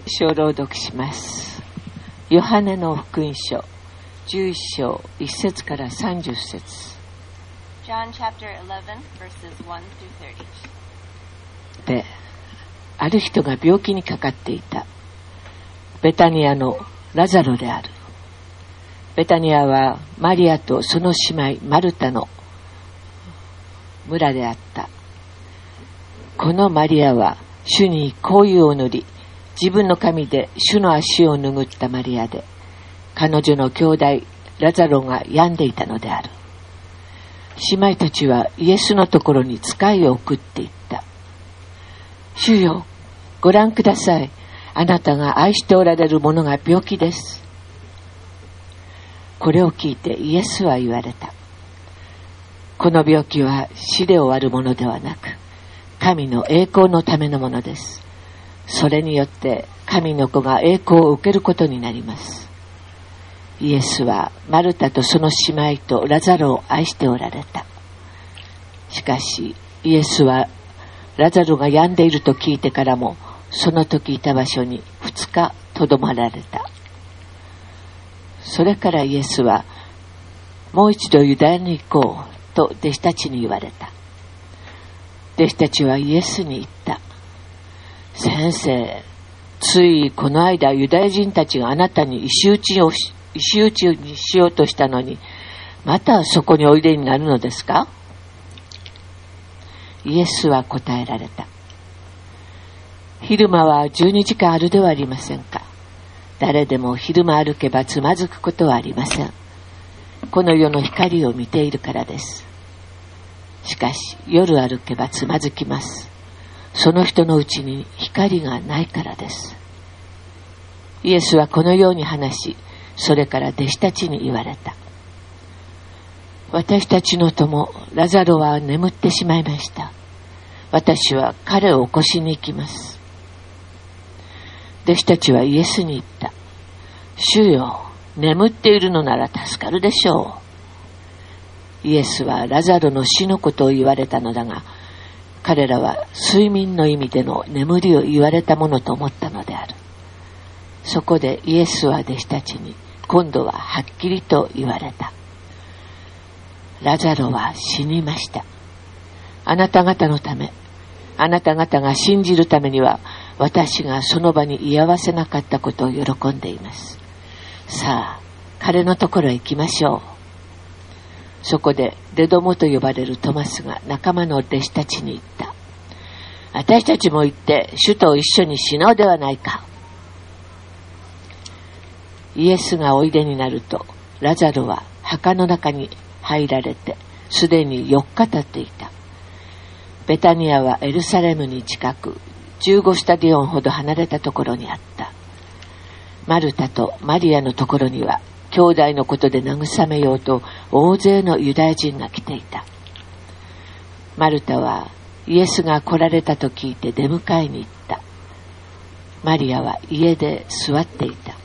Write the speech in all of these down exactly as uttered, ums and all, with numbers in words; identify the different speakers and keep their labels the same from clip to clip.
Speaker 1: 書を朗読します。ヨハネの福音書じゅういっ章いち節からさんじゅっ節。
Speaker 2: John chapter eleven verses one through thirty.
Speaker 1: で、ある人が病気にかかっていた。ベタニアのラザロである。ベタニアはマリアとその姉妹マルタの村であった。このマリアは主に香油を塗り、自分の髪で主の足を拭ったマリアで、彼女の兄弟ラザロが病んでいたのである。姉妹たちはイエスのところに使いを送っていった。主よ、ご覧ください。あなたが愛しておられる者が病気です。これを聞いてイエスは言われた。この病気は死で終わるものではなく、神の栄光のためのものです。それによって神の子が栄光を受けることになります。イエスはマルタとその姉妹とラザロを愛しておられた。しかしイエスはラザロが病んでいると聞いてからも、その時いた場所にふつかとどまられた。それからイエスは、もう一度ユダヤに行こうと弟子たちに言われた。弟子たちはイエスに言った。先生、ついこの間ユダヤ人たちがあなたに石打ちをし、石打ちにしようとしたのに、またそこにおいでになるのですか？イエスは答えられた。昼間はじゅうにじかんあるではありませんか。誰でも昼間歩けばつまずくことはありません。この世の光を見ているからです。しかし夜歩けばつまずきます。その人のうちに光がないからです。イエスはこのように話し、それから弟子たちに言われた。私たちの友ラザロは眠ってしまいました。私は彼を起こしに行きます。弟子たちはイエスに言った。主よ、眠っているのなら助かるでしょう。イエスはラザロの死のことを言われたのだが、彼らは睡眠の意味での眠りを言われたものと思ったのである。そこでイエスは弟子たちに今度ははっきりと言われた。ラザロは死にました。あなた方のため、あなた方が信じるためには、私がその場に居合わせなかったことを喜んでいます。さあ、彼のところへ行きましょう。そこでデドモと呼ばれるトマスが仲間の弟子たちに言った。私たちも行って主と一緒に死のうではないか。イエスがおいでになると、ラザロは墓の中に入られてすでによっか経っていた。ベタニアはエルサレムに近くじゅうごスタディオンほど離れたところにあった。マルタとマリアのところには兄弟のことで慰めようと大勢のユダヤ人が来ていた。マルタはイエスが来られたと聞いて出迎えに行った。マリアは家で座っていた。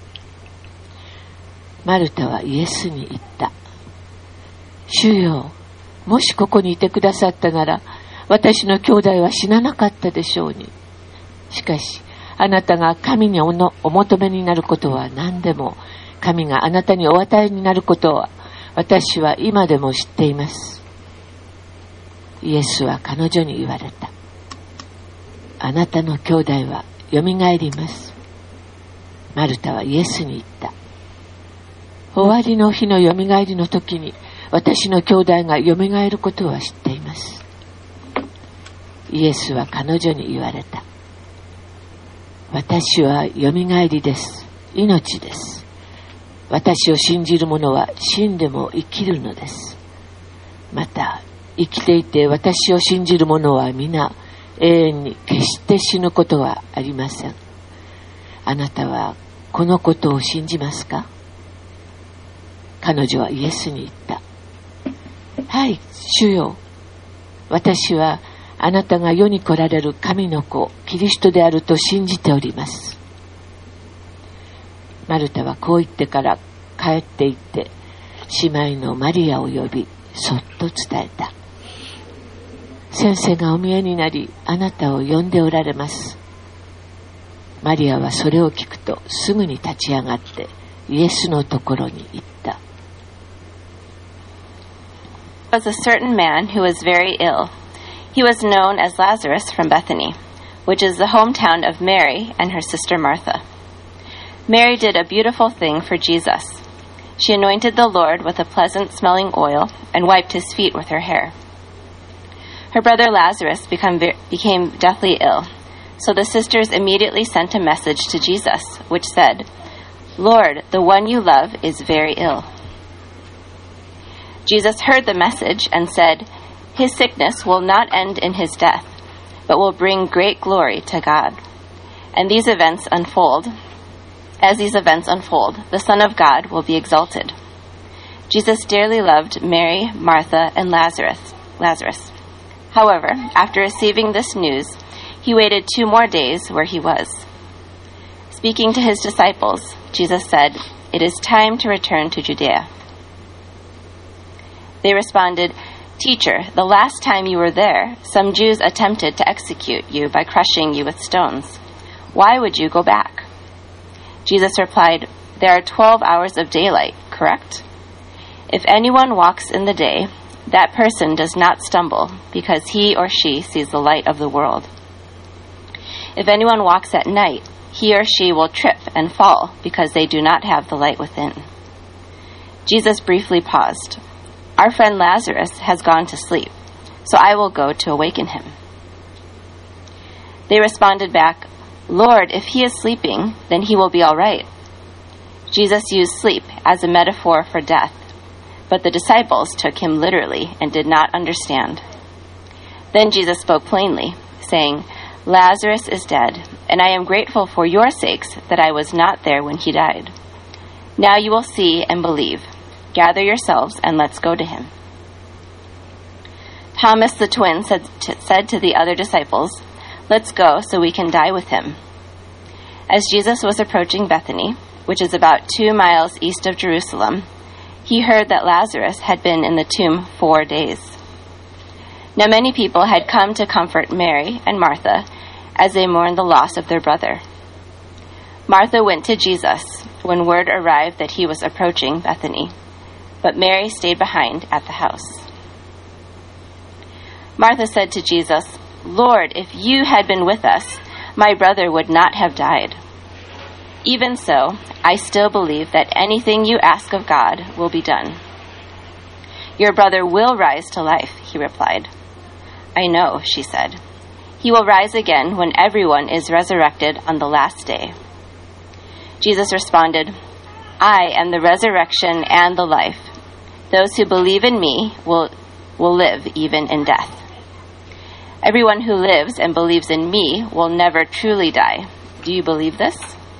Speaker 1: マルタはイエスに言った。主よ、もしここにいてくださったなら、私の兄弟は死ななかったでしょうに。しかし、あなたが神に お, のお求めになることは何でも、神があなたにお与えになることは、私は今でも知っています。イエスは彼女に言われた。あなたの兄弟はよみがえります。マルタはイエスに言った。終わりの日のよみがえりの時に、私の兄弟がよみがえることは知っています。イエスは彼女に言われた。私はよみがえりです。命です。私を信じる者は死んでも生きるのです。また、生きていて私を信じる者は皆永遠に決して死ぬことはありません。あなたはこのことを信じますか？彼女はイエスに言った。はい、主よ。私はあなたが世に来られる神の子、キリストであると信じております。マルタはこう言ってから帰って行って、姉妹のマリアを呼び、そっと伝えた。先生がお見えになり、あなたを呼んでおられます。 マリアはそれを聞くとすぐに立ち上がってイエスのところに行った。
Speaker 2: There was a certain man who was very ill. He was known as Lazarus from Bethany, which is the hometown of Mary and her sister Martha. Mary did a beautiful thing for Jesus. She anointed the Lord with a pleasant-smelling oil and wiped his feet with her hair. Her brother Lazarus become, became deathly ill, so the sisters immediately sent a message to Jesus, which said, "Lord, the one you love is very ill." Jesus heard the message and said, "His sickness will not end in his death, but will bring great glory to God." And these events unfold. As these events unfold, the Son of God will be exalted. Jesus dearly loved Mary, Martha, and Lazarus. Lazarus. However, after receiving this news, he waited two more days where he was. Speaking to his disciples, Jesus said, "It is time to return to Judea." They responded, "Teacher, the last time you were there, some Jews attempted to execute you by crushing you with stones. Why would you go back?" Jesus replied, "There are twelve hours of daylight, correct? If anyone walks in the day, that person does not stumble because he or she sees the light of the world. If anyone walks at night, he or she will trip and fall because they do not have the light within." Jesus briefly paused. "Our friend Lazarus has gone to sleep, so I will go to awaken him." They responded back, "Lord, if he is sleeping, then he will be all right." Jesus used sleep as a metaphor for death, but the disciples took him literally and did not understand. Then Jesus spoke plainly, saying, "Lazarus is dead, and I am grateful for your sakes that I was not there when he died. Now you will see and believe. Gather yourselves and let's go to him." Thomas the twin said to, said to the other disciples, "Let's go so we can die with him." As Jesus was approaching Bethany, which is about two miles east of Jerusalem, he heard that Lazarus had been in the tomb four days. Now many people had come to comfort Mary and Martha as they mourned the loss of their brother. Martha went to Jesus when word arrived that he was approaching Bethany, but Mary stayed behind at the house. Martha said to Jesus, "Lord, if you had been with us, my brother would not have died. Even so, I still believe that anything you ask of God will be done." "Your brother will rise to life," he replied. "I know," she said. "He will rise again when everyone is resurrected on the last day." Jesus responded, "I am the resurrection and the life. Those who believe in me will, will live even in death. Everyone who lives and believes in me will never truly die. Do you believe this?"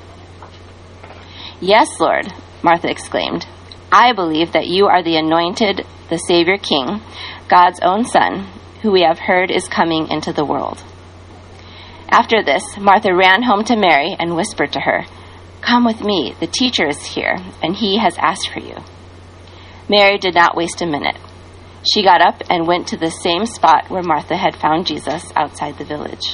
Speaker 2: "Yes, Lord," Martha exclaimed. "I believe that you are the anointed, the Savior King, God's own Son, who we have heard is coming into the world." After this, Martha ran home to Mary and whispered to her, "Come with me, the teacher is here, and he has asked for you." Mary did not waste a minute. She got up and went to the same spot where Martha had found Jesus outside the village.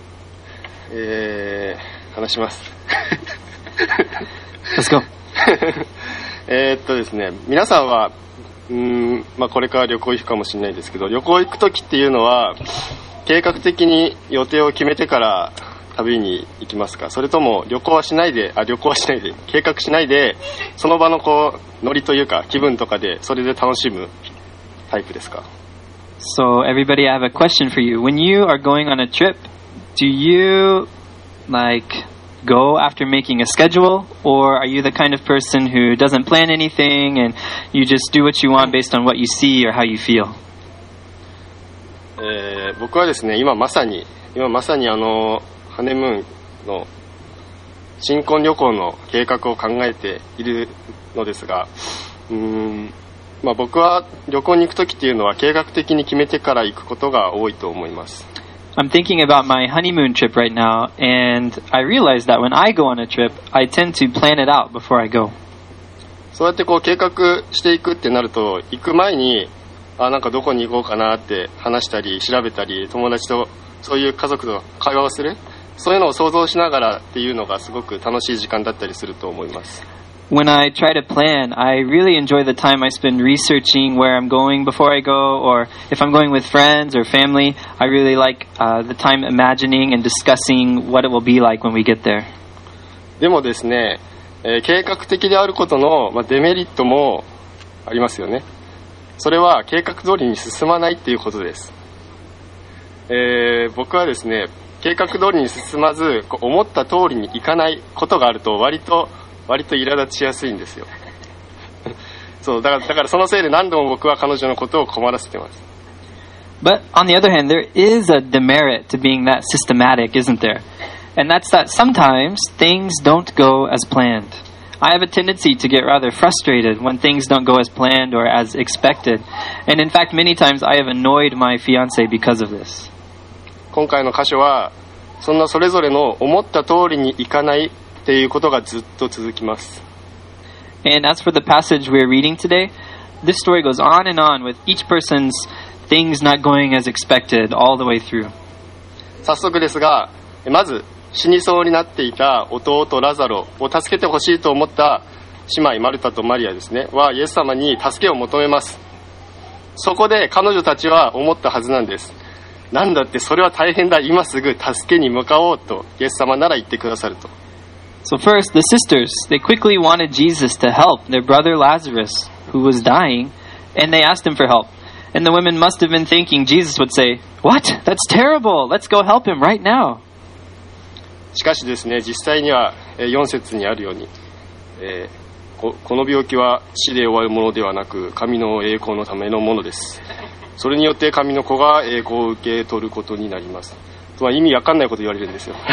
Speaker 3: えー、話します。
Speaker 4: Let's go.
Speaker 3: えーっとですね、皆さんはうーん、まあ、これから旅行行くかもしれないですけど、旅行行くときっていうのは計画的に予定を決めてから旅に行きますか？それとも旅行はしないで、あ、旅行はしないで、計画しないで、その場のこうノリというか気分とかでそれで楽しむタイプですか？
Speaker 4: So everybody, I have a question for you. When you are going on a trip, do you like go after making a schedule, or are you the kind of person who doesn't plan anything and you just do what you want based on what you see or how you feel?
Speaker 3: えー、僕はですね、今まさに今まさにあのハネムーンの新婚旅行の計画を考えているのですが、うーん、まあ、僕は旅行に行くときっていうのは計画的に決めてから行くことが多いと思います。
Speaker 4: I'm thinking about my honeymoon trip right now, and I realize that when I go on a trip, I tend to plan it out before I go.
Speaker 3: そうやってこう計画していくってなると、行く前にあなんかどこに行こうかなって話したり調べたり、友達とそういう家族と会話をするそういうのを想像しながらっていうのがすごく楽しい時間だったりすると思います。
Speaker 4: When I try to plan, I really enjoy the time I spend researching where I'm going before I go, or if I'm going with friends or family, I really like uh, the time imagining and discussing what it will be like when we get there.
Speaker 3: でもですね、えー、計画的であることの、まあ、デメリットもありますよね。それは計画通りに進まないっていうことです。えー、僕はですね、計画通りに進まず思った通りにいかないことがあると割と割と苛立ちやすいんですよ。そうだからだからそのせいで何度も僕は彼女のことを困らせてます。
Speaker 4: But on the other hand, there is a demerit to being that systematic, isn't there? And that's that sometimes things don't go as planned. I have a tendency to get rather frustrated when things don't go as planned or as expected. And in fact, many times I have annoyed my fiancé because of this.
Speaker 3: 今回の箇所はそんなそれぞれの思った通りにいかないっていうことがずっと続きます。
Speaker 4: And as for the passage we're reading today, this story goes on and on with each person's things not going as expected all the way through.
Speaker 3: 早速ですが、まず死にそうになっていた弟ラザロを助けてほしいと思った姉妹マルタとマリアですねはイエス様に助けを求めます。そこで彼女たちは思ったはずなんです。なんだってそれは大変だ、今すぐ助けに向かおうとイエス様なら言ってくださると。
Speaker 4: So first, the sisters, they quickly wanted Jesus to help their brother Lazarus, who was dying, and they asked him for help. And the women must have been thinking Jesus would say, "What? That's terrible. Let's go help him right now."
Speaker 3: しかしですね、実際にはよん節にあるように、えー、こ, この病気は死で終わるものではなく、神の栄光のためのものです。それによって神の子が栄光を受け取ることになります。つまり意味わかんないこと言われるんですよ。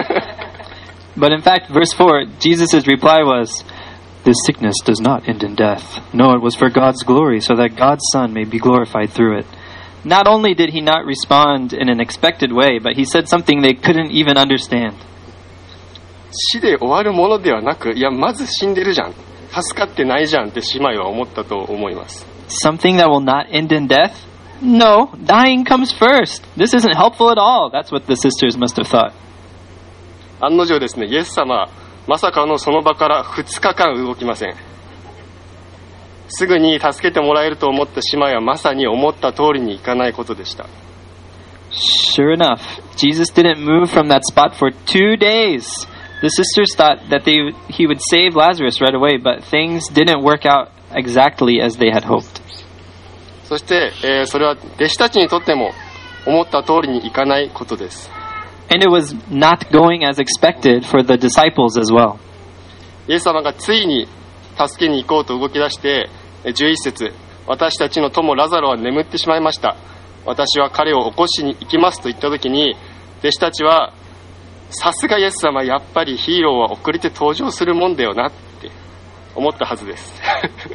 Speaker 4: But in fact, verse four, Jesus' reply was, "This sickness does not end in death. No, it was for God's glory, so that God's Son may be glorified through it." Not only did he not respond in an expected way, but he said something they couldn't even understand.
Speaker 3: 死で終わるものではなく、いや、まず死んでるじゃん。助かってないじゃんって姉妹は思ったと思います。
Speaker 4: Something that will not end in death? No, dying comes first. This isn't helpful at all. That's what the sisters must have thought.
Speaker 3: 案の定ですね、イエス様、まさかのその場からふつかかん動きません。すぐに助けてもらえると思った姉妹はまさに思った通りにいかないことでした。
Speaker 4: Sure enough, Jesus didn't move from that spot for two days. The sisters thought that they, he would save Lazarus right away, but things didn't work out exactly as they had hoped.
Speaker 3: そして、えー、それは弟子たちにとっても思った通りにいかないことです。
Speaker 4: And it was not going as expected for the disciples as well.
Speaker 3: イエス様がついに助けに行こうと動き出してじゅういち節、私たちの友ラザロは眠ってしまいました。私は彼を起こしに行きますと言った時に、弟子たちはさすがイエス様、やっぱりヒーローは遅れて登場するもんだよなって思ったはずです。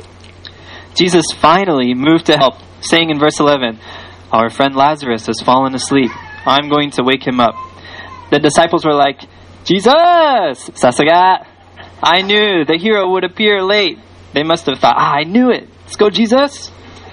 Speaker 4: Jesus finally moved to help, saying in verse eleven, "Our friend Lazarus has fallen asleep. I'm going to wake him up." The disciples were like, "Jesus! Sasaga! I knew the hero would appear late." They must have thought, "Ah, I knew it. Let's go, Jesus!"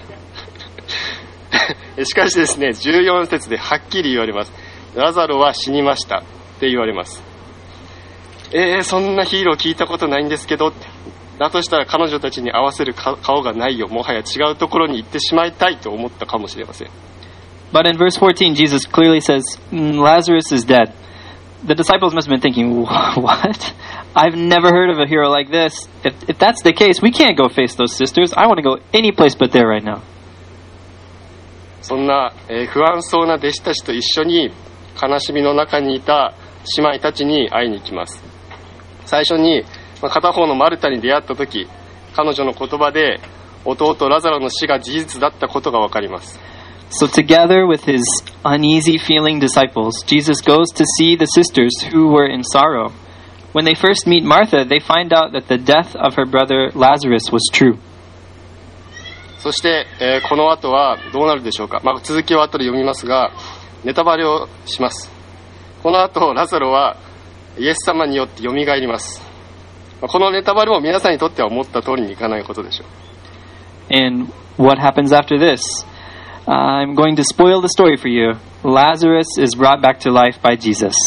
Speaker 3: しかしですね、じゅうよん節ではっきり言われます。ラザロは死にましたって言われます。えー、そんなヒーロー聞いたことないんですけどって。だとしたら彼女たちに合わせる顔がないよ。もはや違うところに行ってしまいたいと思ったかもしれません。
Speaker 4: But in verse fourteen, Jesus clearly says, "Lazarus is dead." The disciples must have been thinking, "What? I've never heard of a hero like this. If, if that's the case, we can't go face those sisters. I want to go any place but there right now."
Speaker 3: そんな、えー、不安そうな弟子たちと一緒に悲しみの中にいた姉妹たちに会いに行きます。最初に、まあ、片方のマルタに出会った時、彼女の言葉で弟ラザロの死が事実だったことが分かります。
Speaker 4: So together with his uneasy feeling disciples, Jesus goes to see the sisters who were in sorrow. When they first meet Martha, they find out that the death of her brother Lazarus was true.
Speaker 3: そして、えー、この後はどうなるでしょうか。まあ、続きは後で読みますが、ネタバレをします。この後ラザロはイエス様によって蘇ります。このネタバレも皆さんにとっては思った通りにいかないことでしょう。
Speaker 4: And what happens after this?I'm going to spoil the story for you. Lazarus is brought back to life by Jesus.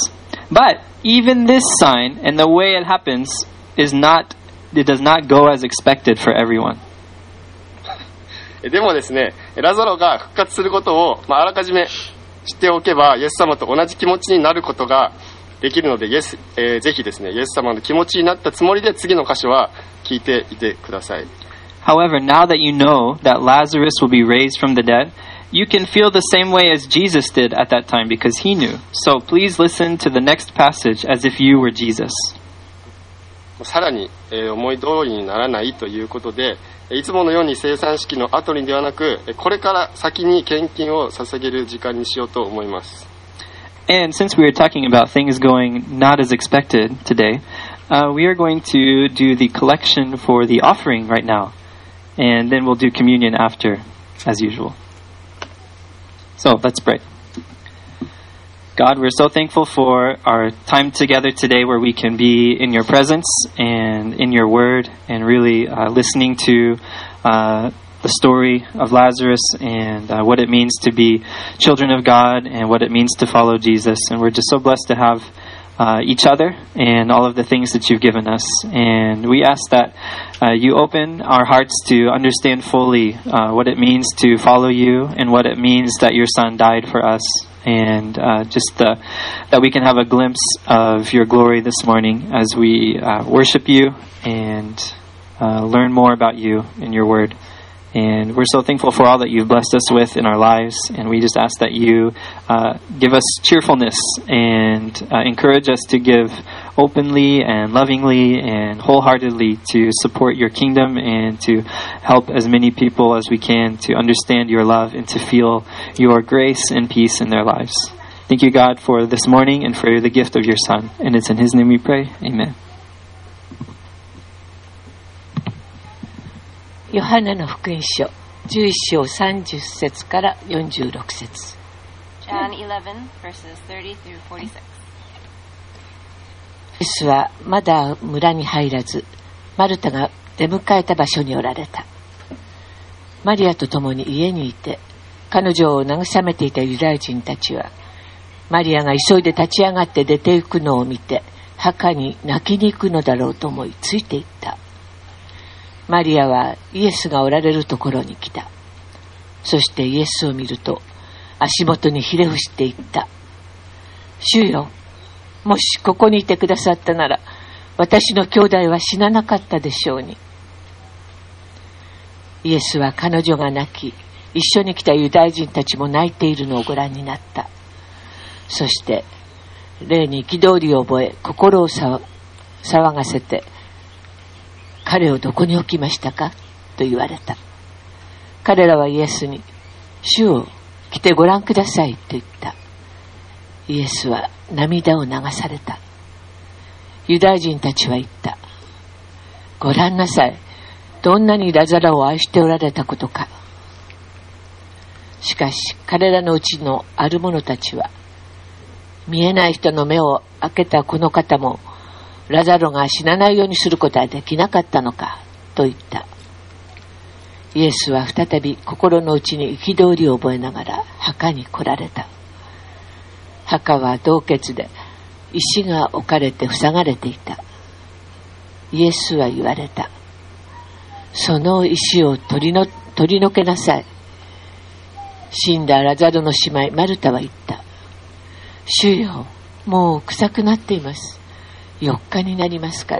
Speaker 4: But even this sign and the way it happens is not, it does not go as expected for everyone.
Speaker 3: でもですね、ラザロが復活することを、まあ、あらかじめ知っておけば、イエス様と同じ気持ちになることができるので、イエス、えー、ぜひですね、イエス様の気持ちになったつもりで次の箇所は聞いていてください。
Speaker 4: However, now that you know that Lazarus will be raised from the dead, you can feel the same way as Jesus did at that time because he knew. So please listen to the next passage as if you were Jesus.
Speaker 3: さらに、えー、思い通りにならないということで、いつものように生産式の後にではなく、これから先に献金を捧げる時間にしようと思います。
Speaker 4: And since we are talking about things going not as expected today, uh, we are going to do the collection for the offering right now. And then we'll do communion after, as usual. So, let's pray. God, we're so thankful for our time together today where we can be in your presence and in your word and really uh, listening to uh, the story of Lazarus and uh, what it means to be children of God and what it means to follow Jesus. And we're just so blessed to have uh, each other and all of the things that you've given us. And we ask that uh, you open our hearts to understand fully uh, what it means to follow you and what it means that your Son died for us. And uh, just uh, that we can have a glimpse of your glory this morning as we uh, worship you and uh, learn more about you and your word. And we're so thankful for all that you've blessed us with in our lives. And we just ask that you uh, give us cheerfulness and uh, encourage us to give openly and lovingly and wholeheartedly to support your kingdom and to help as many people as we can to understand your love and to feel your grace and peace in their lives. Thank you, God, for this morning and for the gift of your Son. And it's in his name we pray. Amen.
Speaker 1: ヨハネの福音書じゅういっ章さんじゅっ節からよんじゅうろく節。
Speaker 2: John eleven, verses thirty through forty-six.
Speaker 1: イエスはまだ村に入らず、マルタが出迎えた場所におられた。マリアと共に家にいて、彼女を慰めていたユダヤ人たちは、マリアが急いで立ち上がって出て行くのを見て、墓に泣きに行くのだろうと思いついていった。マリアはイエスがおられるところに来た。そしてイエスを見ると足元にひれ伏していった。主よ、もしここにいてくださったなら私の兄弟は死ななかったでしょうに。イエスは彼女が泣き、一緒に来たユダヤ人たちも泣いているのをご覧になった。そして霊に憤りを覚え、心を騒がせて、彼をどこに置きましたかと言われた。彼らはイエスに、主を来てご覧くださいと言った。イエスは涙を流された。ユダヤ人たちは言った。ご覧なさい。どんなにラザロを愛しておられたことか。しかし彼らのうちのある者たちは、見えない人の目を開けたこの方も、ラザロが死なないようにすることはできなかったのかと言った。イエスは再び心の内に憤りを覚えながら墓に来られた。墓は洞穴で石が置かれて塞がれていた。イエスは言われた。その石を取りの、取り除けなさい。死んだラザロの姉妹マルタは言った。主よ、もう臭くなっています。よっかになりますから。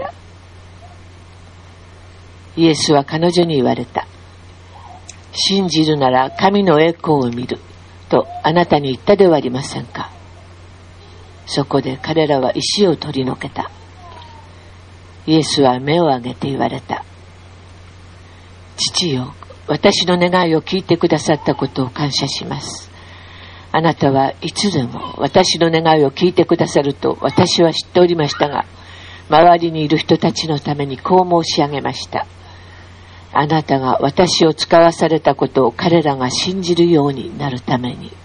Speaker 1: イエスは彼女に言われた。信じるなら神の栄光を見るとあなたに言ったではありませんか。そこで彼らは石を取り除けた。イエスは目を上げて言われた。父よ、私の願いを聞いてくださったことを感謝します。あなたはいつでも私の願いを聞いてくださると私は知っておりましたが、周りにいる人たちのためにこう申し上げました。あなたが私を使わされたことを彼らが信じるようになるために。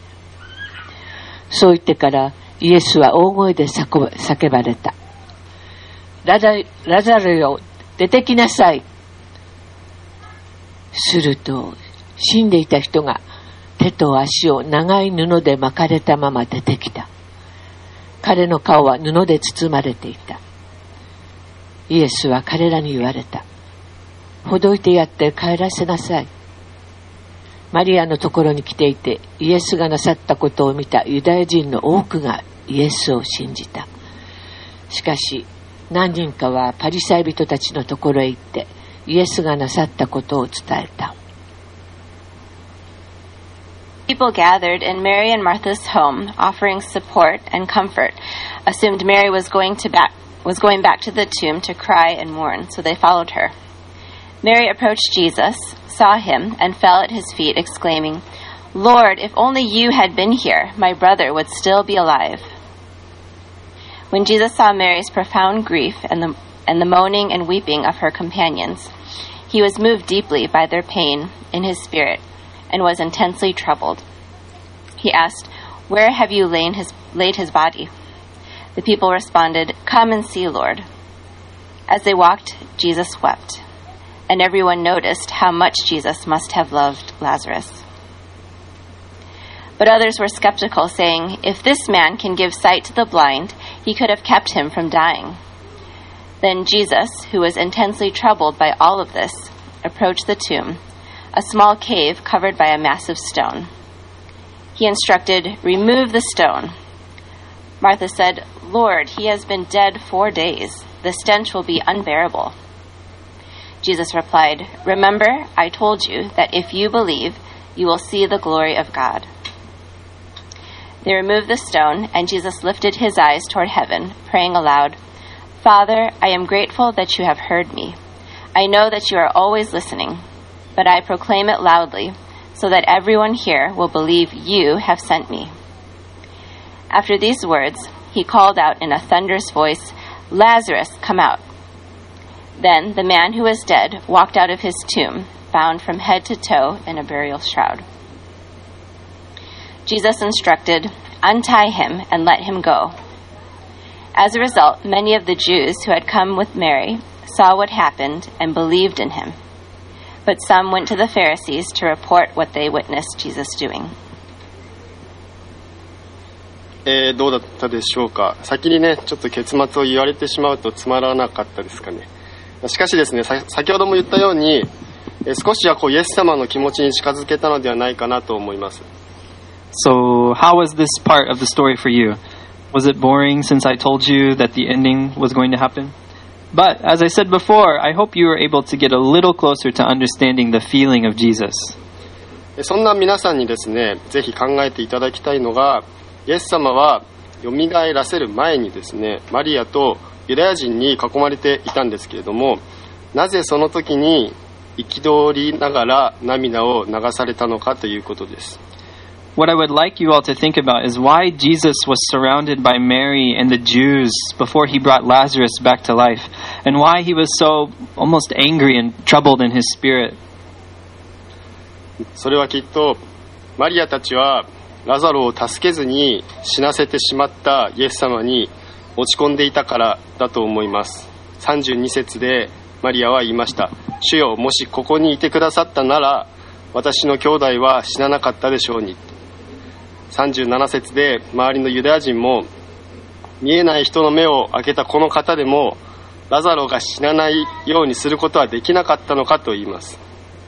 Speaker 1: そう言ってからイエスは大声で叫ばれた。ラザ、ラザロよ、出てきなさい。すると死んでいた人が手と足を長い布で巻かれたまま出てきた。 彼の顔は布で包まれていた。イエスは彼らに言われた。ほどいてやって帰らせなさい。マリアのところに来ていて、イエスがなさったことを見たユダヤ人の多くがイエスを信じた。しかし、何人かはパリサイ人たちのところへ行って、イエスがなさったことを伝えた。
Speaker 2: People gathered in Mary and Martha's home, offering support and comfort, assumed Mary was going to back, was going back to the tomb to cry and mourn, so they followed her. Mary approached Jesus, saw him, and fell at his feet, exclaiming, "Lord, if only you had been here, my brother would still be alive." When Jesus saw Mary's profound grief and the, and the moaning and weeping of her companions, he was moved deeply by their pain in his spirit, and was intensely troubled. He asked, "Where have you laid his, laid his body?" The people responded, "Come and see, Lord." As they walked, Jesus wept, and everyone noticed how much Jesus must have loved Lazarus. But others were skeptical, saying, "If this man can give sight to the blind, he could have kept him from dying." Then Jesus, who was intensely troubled by all of this, approached the tomb, a small cave covered by a massive stone. He instructed, "Remove the stone." Martha said, "Lord, he has been dead four days. The stench will be unbearable." Jesus replied, "Remember, I told you that if you believe, you will see the glory of God." They removed the stone, and Jesus lifted his eyes toward heaven, praying aloud, "Father, I am grateful that you have heard me. I know that you are always listening, but I proclaim it loudly, so that everyone here will believe you have sent me." After these words, he called out in a thunderous voice, "Lazarus, come out." Then the man who was dead walked out of his tomb, bound from head to toe in a burial shroud. Jesus instructed, "Untie him and let him go." As a result, many of the Jews who had come with Mary saw what happened and believed in him. But some went to the Pharisees to report what they witnessed Jesus doing.
Speaker 3: えー、どうだったでしょうか。先にね、ちょっと結末を言われてしまうとつまらなかったですかね。しかしですね、先ほども言ったように、えー、少しはこうイエス様の気持ちに近づけたのではないかなと思います。
Speaker 4: So, how was this part of the story for you? Was it boring since I told you that the ending was going to happen? But, as I said before, I hope you were able to get a little closer to understanding the feeling of Jesus.
Speaker 3: そんな皆さんにですね、ぜひ考えていただきたいのが、イエス様は蘇らせる前にですね、マリアとユダヤ人に囲まれていたんですけれども、なぜその時に憤りながら涙を流されたのかということです。
Speaker 4: What I would like you all to think about is why Jesus was surrounded by Mary and the Jews before he brought Lazarus back to life, and why he was so almost angry and troubled in his spirit.
Speaker 3: それはきっとマリアたちはラザロを助けずに死なせてしまったイエス様に落ち込んでいたからだと思います。さんじゅうに節でマリアは言いました。主よ、もしここにいてくださったなら私の兄弟は死ななかったでしょうに。さんじゅうなな節で周りのユダヤ人も見えない人の目を開けたこの方でもラザロが死なないようにすることはできなかったのかと言います。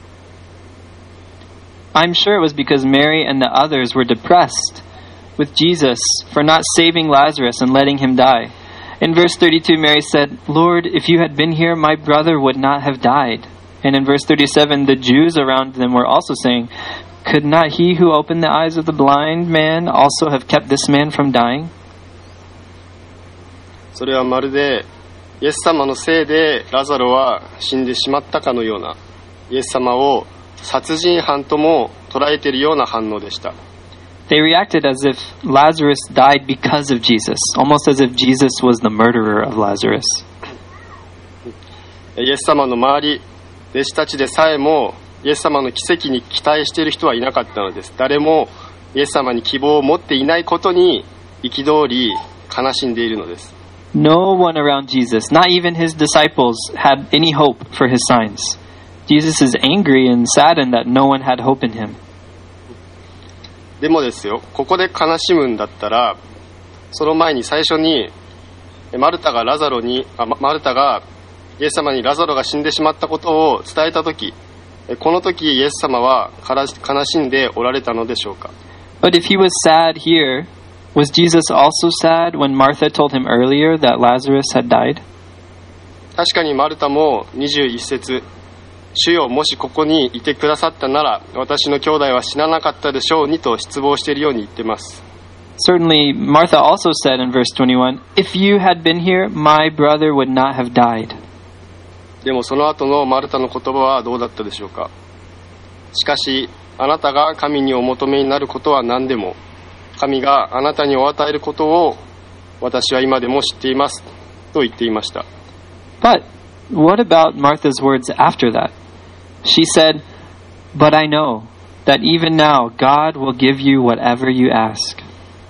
Speaker 4: I'm sure it was because Mary and the others were depressed with Jesus for not saving Lazarus and letting him die. In verse thirty-two, Mary said, "Lord, if you had been here, my brother would not have died." And in verse thirty-seven, the Jews around them were also saying, "Could not he who opened the eyes of the blind man also have kept this man from dying?"
Speaker 3: それはまるでイエス様のせいでラザロは死んでしまったかのような、イエス様を殺人犯とも捉えているような反応でした。
Speaker 4: They reacted as if Lazarus died because of Jesus, almost as if Jesus was the murderer of Lazarus.
Speaker 3: イエス様の周り、弟子たちでさえもイエス様の奇跡に期待している人はいなかったのです。誰もイエス様に希望を持っていないことに憤り悲しんでいるのです。
Speaker 4: No one around Jesus, not even his disciples, had any hope for his signs. Jesus is angry and saddened that no one had hope in him.
Speaker 3: でもですよ、ここで悲しむんだったらその前に最初にマルタがラザロにあマルタがイエス様にラザロが死んでしまったことを伝えたとき、この時イエス様は悲しんでおられたのでしょうか。
Speaker 4: But if he was sad here, was Jesus also sad when Martha told him earlier that Lazarus had died?
Speaker 3: 確かにマルタもにじゅういっ節、主よ、もしここにいてくださったなら私の兄弟は死ななかったでしょうにと失望しているように言っています。
Speaker 4: Certainly, Martha also said in verse twenty-one, If you had been here, my brother would not have died.
Speaker 3: でもその後のマルタの言葉はどうだったでしょうか。しかしあなたが神にお求めになることは何でも神があなたにお与えることを私は今でも知っていますと言っていました。
Speaker 4: But what about Martha's words after that? She said, But I know that even now God will give you whatever you ask.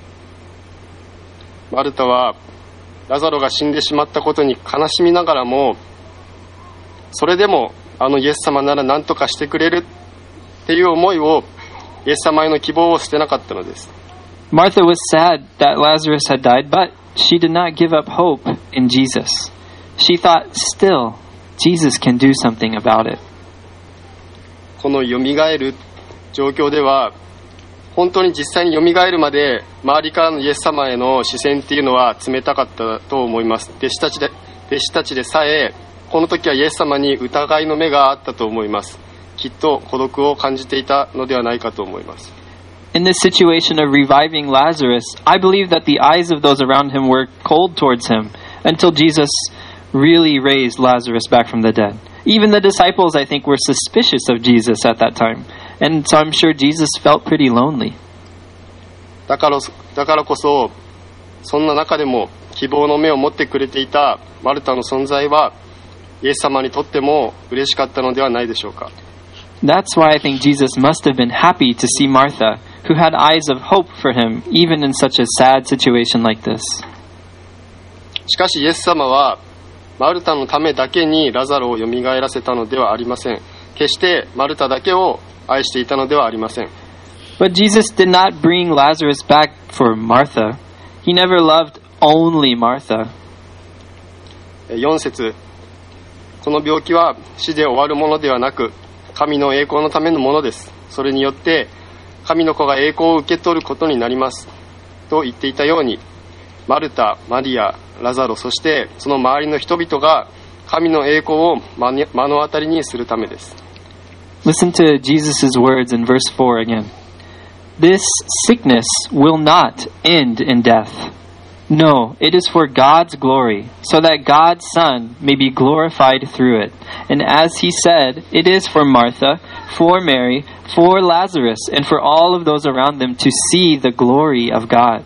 Speaker 3: マルタはラザロが死んでしまったことに悲しみながらも、それでもあのイエス様なら何とかしてくれるっていう思いを、イエス様への希望を捨てなかったのです。
Speaker 4: Martha was sad that Lazarus had died, but she did not give up hope in Jesus. She thought, still, Jesus can do something about it.
Speaker 3: このよみがえる状況では、本当に実際によみがえるまで周りからのイエス様への視線っていうのは冷たかったと思います。弟子たちで、弟子たちでさえこの時はイエス様に疑いの目があったと思います。きっと孤独を感じていたのではないかと思います。
Speaker 4: In this situation of reviving Lazarus, I believe that the eyes of those around him were cold towards him until Jesus really raised Lazarus back from the dead. Even the disciples, I think, were suspicious of Jesus at that time. And so I'm sure Jesus felt pretty lonely.
Speaker 3: だから、だからこそ、そんな中でも希望の目を持ってくれていたマルタの存在は、イエス様にとっても嬉しかったのではないでしょうか。
Speaker 4: That's why I think Jesus must have been happy to see Martha, who had eyes of hope for him, even in such a sad situation like this.
Speaker 3: しかしイエス様は、マルタのためだけにラザロをよみがえらせたのではありません。決してマルタだけを愛していたのではありません。
Speaker 4: But Jesus did not bring Lazarus back for Martha. He never loved only Martha.
Speaker 3: よん節、この病気は死で終わるものではなく、神の栄光のためのものです。それによって神の子が栄光を受け取ることになりますと言っていたように、マルタ、マリア、ラザロ、そしてその周りの人々が神の栄光を目の当たりにするためです。
Speaker 4: Listen to Jesus' words in verse four again. This sickness will not end in death. No, it is for God's glory, so that God's Son may be glorified through it. And as he said, it is for Martha, for Mary, for Lazarus, and for all of those around them to see the glory of God.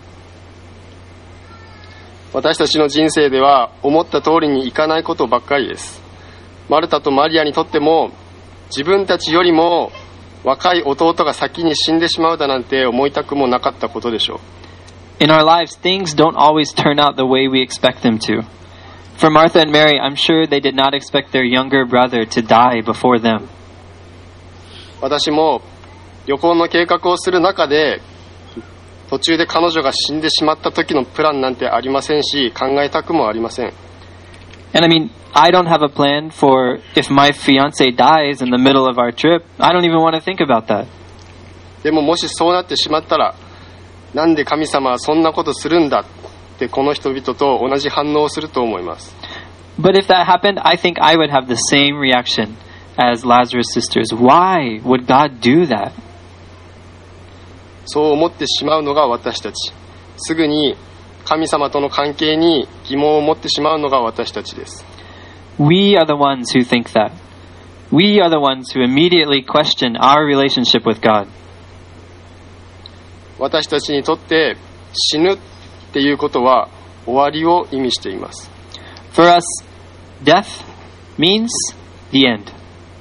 Speaker 3: 私たちの人生では思った通りにいかないことばっかりです。マルタとマリアにとっても、自分たちよりも若い弟が先に死んでしまうだなんて思いたくもなかったことでしょう。
Speaker 4: In our lives, things don't always turn out the way we expect them to. For Martha and Mary, I'm sure they did not expect their younger brother to die before them.
Speaker 3: 私も旅行の計画をする中で、途中で彼女が死んでしまった時のプランなんてありませんし、考えたくもありません。
Speaker 4: And I mean, I don't have a plan for if my fiancé dies in the middle of our trip. I don't even want to think about that.
Speaker 3: でももしそうなってしまったら、なんで神様はそんなことするんだってこの人々と同じ反応をすると思います。
Speaker 4: But if that happened, I think I would have the same reaction as Lazarus' sisters. Why would God do that?
Speaker 3: そう思ってしまうのが私たち。すぐに神様との関係に疑問を持ってしまうのが私たちです。
Speaker 4: We are the ones who think that. We are the ones who immediately question our relationship with God.
Speaker 3: 私たちにとって死ぬっていうことは終わりを意味しています。
Speaker 4: For us, death means the end.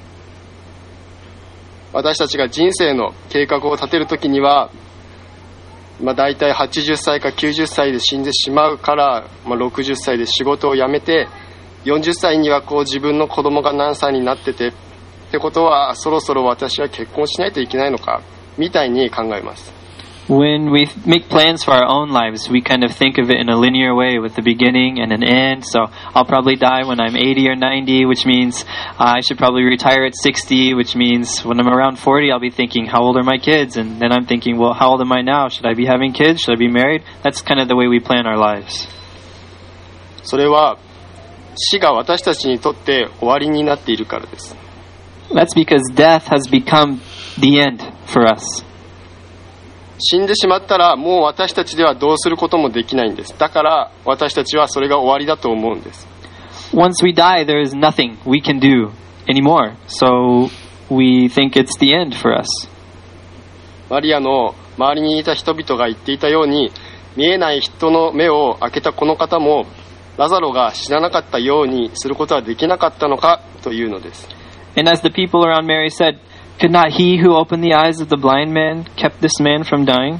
Speaker 3: 私たちが人生の計画を立てるときには、まあ、大体はちじゅっさいかきゅうじゅっさいで死んでしまうから、まあ、ろくじゅっさいで仕事を辞めて、よんじゅっさいにはこう自分の子供が何歳になっててってことは、そろそろ私は結婚しないといけないのかみたいに考えます。
Speaker 4: When we make plans for our own lives, we kind of think of it in a linear way with a beginning and an end. So I'll probably die when I'm eighty or ninety, which means uh, I should probably retire at sixty, which means when I'm around forty, I'll be thinking, how old are my kids? And then I'm thinking, well, how old am I now? Should I be having kids? Should I be married? That's kind of the way we plan our lives.
Speaker 3: それは死が私たちにとって終わりになっているからです。
Speaker 4: That's because death has become the end for us.
Speaker 3: 死んでしまったらもう私たちではどうすることもできないんです。だから私たちはそれが終わりだと思うんです。
Speaker 4: Once we die, there is nothing we can do anymore. So we think it's the end for us.
Speaker 3: マリアの周りにいた人々が言っていたように、見えない人の目を開けたこの方もラザロが死ななかったようにすることはできなかったのかというのです。
Speaker 4: And as the people around Mary said, could not he who opened the eyes of the blind man kept this man from dying?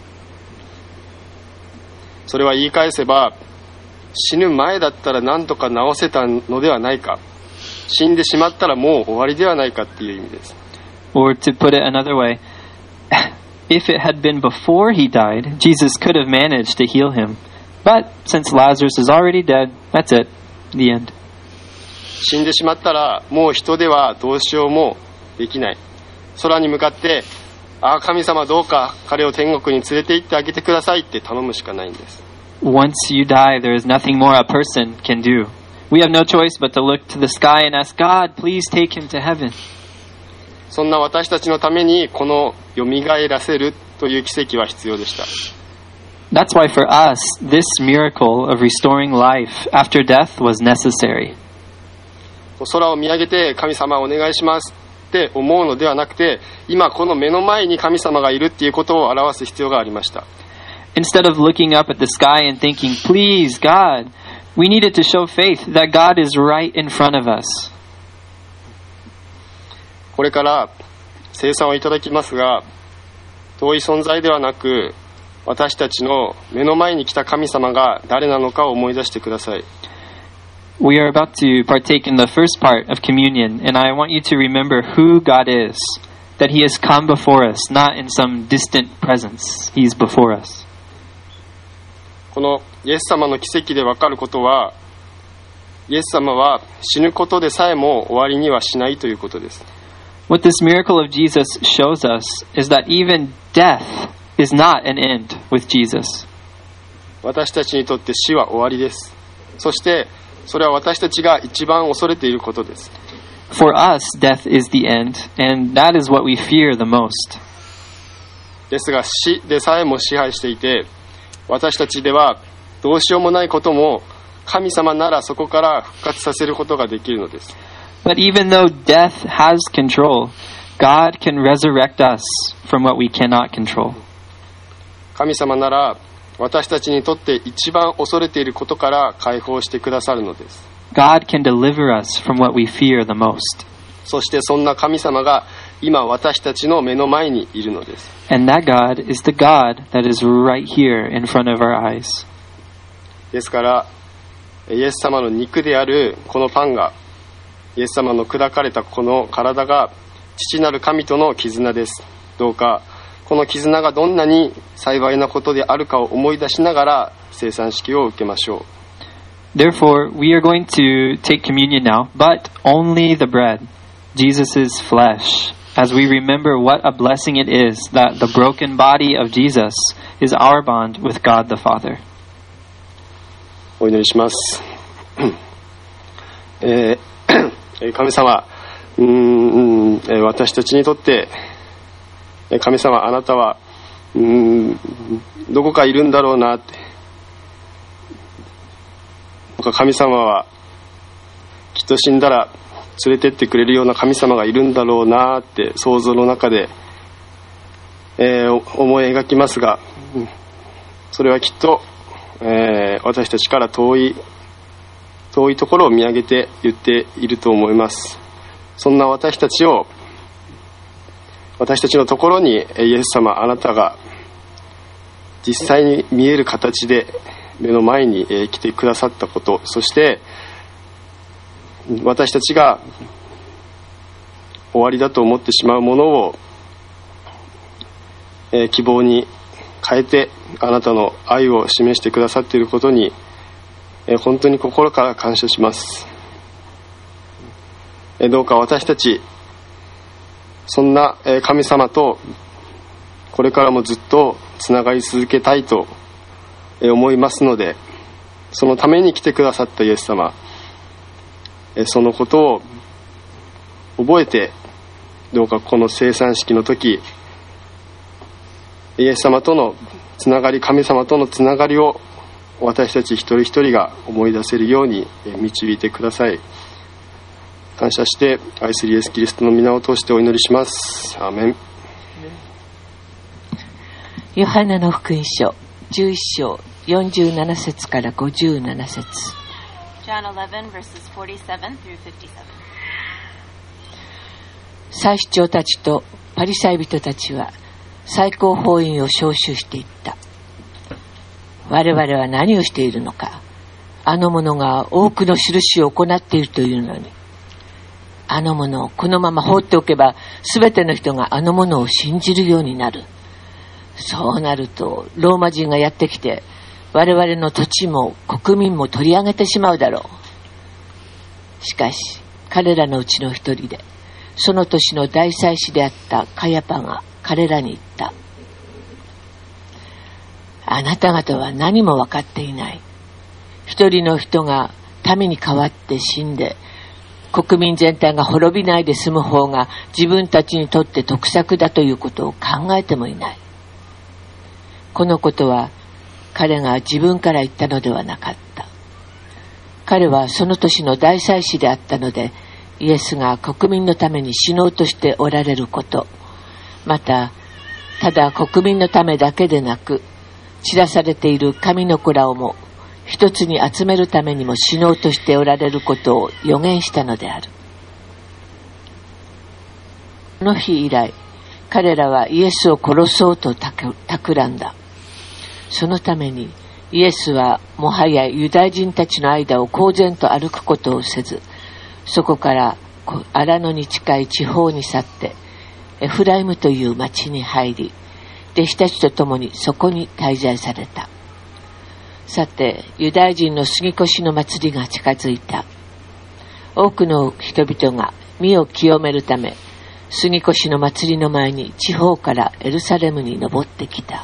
Speaker 3: それは言い返せば、死ぬ前だったら何とか治せたのではないか、死んでしまったらもう終わりではないかっていう意味です。
Speaker 4: Or to put it another way, if it had been before he died, Jesus could have managed to heal him. But since Lazarus is already dead, that's it, the end.
Speaker 3: 死んでしまったらもう人ではどうしようもできない。空に向かって、ああ神様どうか彼を天国に連れて行ってあげてくださいって頼むしかないんです。
Speaker 4: Once you die, there is nothing more a person can do. We have no choice but to look to the sky and ask God, please take him to heaven.
Speaker 3: そんな私たちのためにこの蘇らせるという奇跡は必要でした。
Speaker 4: That's why for us, this miracle of restoring life after death was necessary.
Speaker 3: 空を見上げて神様お願いしますって思うのではなくて、今この目の前に神様がいるっていうことを表す必要がありました。
Speaker 4: Instead of looking up at the sky and thinking, please God, we needed to show faith that God is right in front of us.
Speaker 3: これから聖餐をいただきますが、遠い存在ではなく、私たちの目の前に来た神様が誰なのかを思い出してください。
Speaker 4: We are about to partake in the first part of communion, and I want you to remember who God is, that he has come before us, not in some distant presence. He's before us.
Speaker 3: このイエス様の奇跡で分かることは、イエス様は死ぬことでさえも終わりにはしないということです。
Speaker 4: What this miracle of Jesus shows us is that even death is not an end with Jesus.
Speaker 3: 私たちにとって死は終わりです。そしてそれは私たちが一番恐れていることです。
Speaker 4: For us, death is the end, and that is what we fear the most.
Speaker 3: ですが死でさえも支配していて、私たちではどうしようもないことも神様ならそこから復活させることができるのです。
Speaker 4: But even though death has control, God can resurrect us from what we cannot control.
Speaker 3: 神様なら私たちにとって一番恐れていることから解放してくださるのです。
Speaker 4: God can deliver us from what we fear the most.
Speaker 3: そしてそんな神様が今私たちの目の前にいるのです。
Speaker 4: And that God is the God that is right here in front of our eyes.
Speaker 3: ですからイエス様の肉であるこのパンが、イエス様の砕かれたこの体が父なる神との絆です。どうかこの絆がどんなに幸いなことであるかを思い出しながら聖餐式を受けましょう。
Speaker 4: Therefore, we are going to take communion now, but only the bread, Jesus' flesh, as we remember what a blessing it is that the broken body of Jesus is our bond with God the Father.
Speaker 3: お祈りします。えー、神様、うーん、私たちにとって神様あなたはうーんどこかいるんだろうなって、神様はきっと死んだら連れてってくれるような神様がいるんだろうなって想像の中で、えー、思い描きますが、それはきっと、えー、私たちから遠い遠いところを見上げて言っていると思います。そんな私たちを私たちのところにイエス様あなたが実際に見える形で目の前に来てくださったこと、そして私たちが終わりだと思ってしまうものを希望に変えてあなたの愛を示してくださっていることに本当に心から感謝します。どうか私たちそんな神様とこれからもずっとつながり続けたいと思いますので、そのために来てくださったイエス様、そのことを覚えて、どうかこの聖餐式の時、イエス様とのつながり、神様とのつながりを私たち一人一人が思い出せるように導いてください。感謝して愛するイエスキリストの皆を通してお祈りします。アーメン。
Speaker 1: ヨハネの福音書じゅういっ章よんじゅうなな節からごじゅうなな節。
Speaker 2: John eleven verses forty-seven through fifty-seven.
Speaker 1: 祭司長たちとパリサイ人たちは最高法院を招集していった。我々は何をしているのか。あの者が多くの印を行っているというのに、あの者をこのまま放っておけば、すべての人があの者を信じるようになる。そうなるとローマ人がやってきて、我々の土地も国民も取り上げてしまうだろう。しかし彼らのうちの一人で、その年の大祭司であったカヤパが彼らに言った。あなた方は何も分かっていない。一人の人が民に代わって死んで、国民全体が滅びないで済む方が自分たちにとって得策だということを考えてもいない。このことは彼が自分から言ったのではなかった。彼はその年の大祭司であったので、イエスが国民のために死のうとしておられること、またただ国民のためだけでなく、散らされている神の子らをも一つに集めるためにも死のうとしておられることを予言したのである。この日以来、彼らはイエスを殺そうと企んだ。そのためにイエスはもはやユダヤ人たちの間を公然と歩くことをせず、そこから荒野に近い地方に去ってエフライムという町に入り、弟子たちと共にそこに滞在された。さて、ユダヤ人の杉越の祭りが近づいた。多くの人々が身を清めるため、杉越の祭りの前に地方からエルサレムに登ってきた。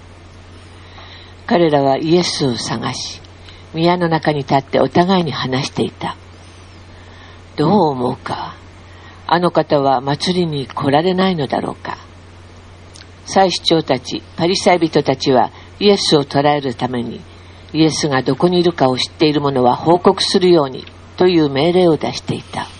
Speaker 1: 彼らはイエスを探し、宮の中に立ってお互いに話していた。どう思うか。あの方は祭りに来られないのだろうか。祭司長たち、パリサイ人たちはイエスを捕らえるために、イエスがどこにいるかを知っている者は報告するようにという命令を出していた。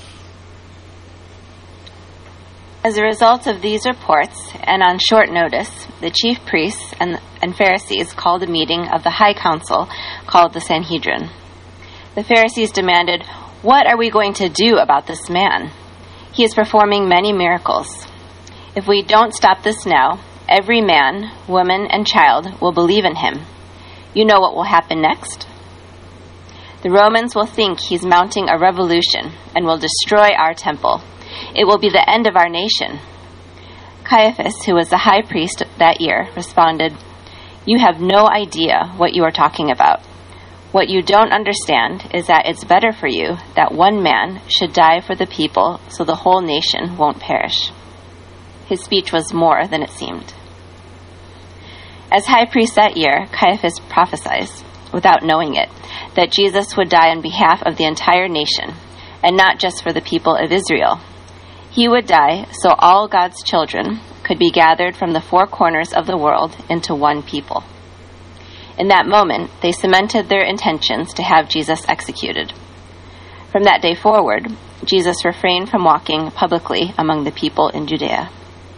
Speaker 2: As a result of these reports, and on short notice, the chief priests and, and Pharisees called a meeting of the high council called the Sanhedrin. The Pharisees demanded, "What are we going to do about this man? He is performing many miracles. If we don't stop this now, every man, woman, and child will believe in him. You know what will happen next? The Romans will think he's mounting a revolution and will destroy our temple. It will be the end of our nation." Caiaphas, who was the high priest that year, responded, "You have no idea what you are talking about. What you don't understand is that it's better for you that one man should die for the people so the whole nation won't perish." His speech was more than it seemed. As high priest that year, Caiaphas prophesied, without knowing it, that Jesus would die on behalf of the entire nation, and not just for the people of Israel. He would die so all God's children could be gathered from the four corners of the world into one people. In that moment, they cemented their intentions to have Jesus executed. From that day forward, Jesus refrained from walking publicly among the people in Judea.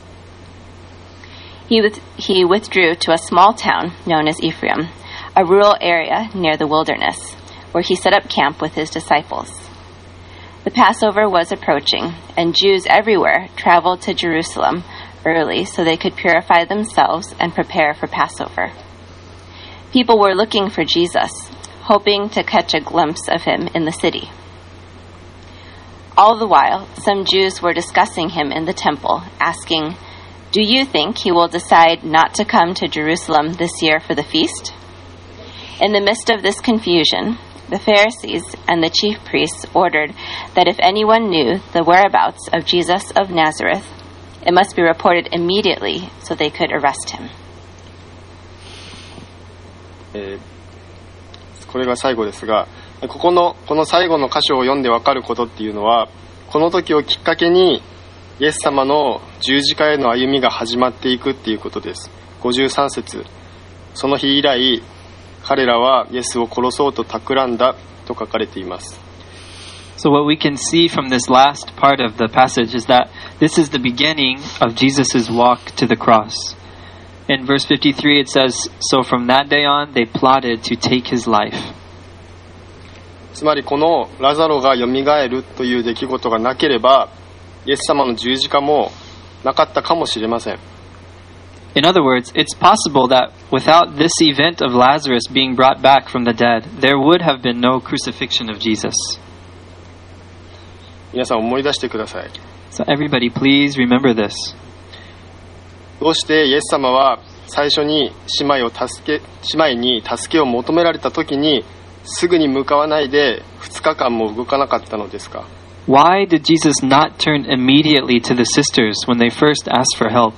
Speaker 2: He, with, he withdrew to a small town known as Ephraim, a rural area near the wilderness, where he set up camp with his disciples. The Passover was approaching, and Jews everywhere traveled to Jerusalem early so they could purify themselves and prepare for Passover. People were looking for Jesus, hoping to catch a glimpse of him in the city. All the while, some Jews were discussing him in the temple, asking, Do you think he will decide not to come to Jerusalem this year for the feast? In the midst of this confusion, the Pharisees and the chief priests ordered that if anyone knew the whereabouts of Jesus of Nazareth, it must be reported immediately so they could arrest him.
Speaker 3: えー、これが最後ですが、ここのこの最後の箇所を読んでわかることっていうのは、この時をきっかけにイエス様の十字架への歩みが始まっていくっていうことです。ごじゅうさん節、その日以来彼らはイエスを殺そうと企んだと書かれています。
Speaker 4: So what we can see from this last part of the passage is that this is the beginning of Jesus' walk to the cross. In verse fifty-three it says, So from that day on they plotted to take his life.
Speaker 3: つまりこのラザロがよみがえるという出来事がなければ、イエス様の十字架もなかったかもしれません。
Speaker 4: In other words, it's possible that without this event of Lazarus being brought back from the dead, there would have been no crucifixion of Jesus.
Speaker 3: 皆さん思い出してください。
Speaker 4: So everybody, please remember this.
Speaker 3: どうしてイエス様は最初に姉妹を助け、姉妹に助けを求められた時にすぐに向かわないでふつかかんも動かなかったのですか？
Speaker 4: Why did Jesus not turn immediately to the sisters when they first asked for help?